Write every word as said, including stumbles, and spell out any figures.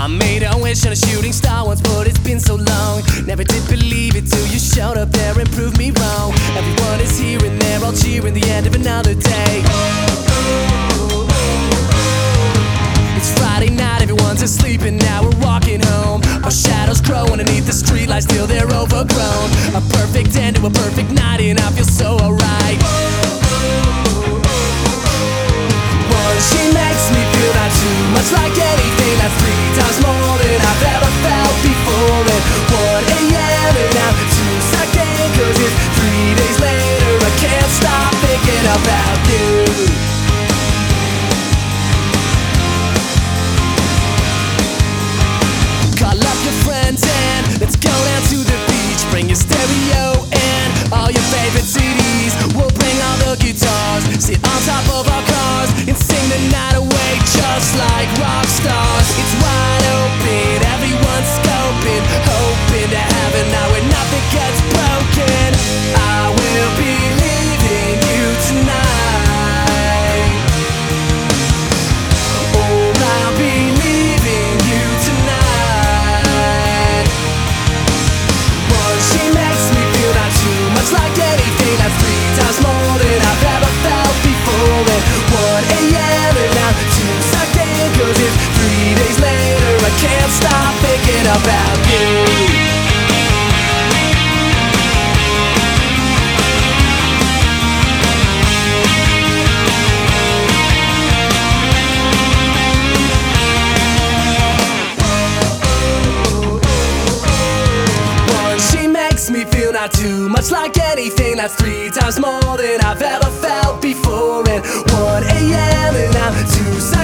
I made a wish on a shooting star once, but it's been so long. Never did believe it till you showed up there and proved me wrong. Everyone is here and there, all cheering the end of another day. It's Friday night, everyone's asleep and now we're walking home. Our shadows grow underneath the streetlights till they're overgrown. A perfect end to a perfect night and I feel so alright. One, she makes me feel not too much like anything. That's three times more than I've ever felt before. And one a m and now two seconds, cause it's three days later. I can't stop thinking about you. Call up your friends and let's go down to the beach. Bring your stereo and all your favorite C Ds. We'll bring all the guitars, sit on top of our cars and sing the night away just like rock stars. It's wide open, everyone's scoping, hoping to heaven now where nothing gets broken. I will be leaving you tonight. Oh, I'll be leaving you tonight. One, she makes me feel not too much like anything. That's three times more than I've ever felt before. And one a m and now two seconds, cause it's three days later. I can't stop thinking about you. Me feel not too much like anything. That's three times more than I've ever felt before. And one a m and now two seconds.